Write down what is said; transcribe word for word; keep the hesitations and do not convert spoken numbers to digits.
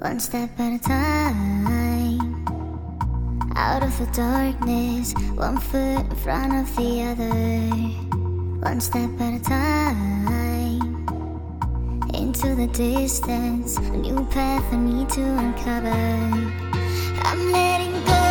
one step at a time. Out of the darkness, one foot in front of the other, one step at a time. Into the distance, a new path for me to uncover. I'm letting go.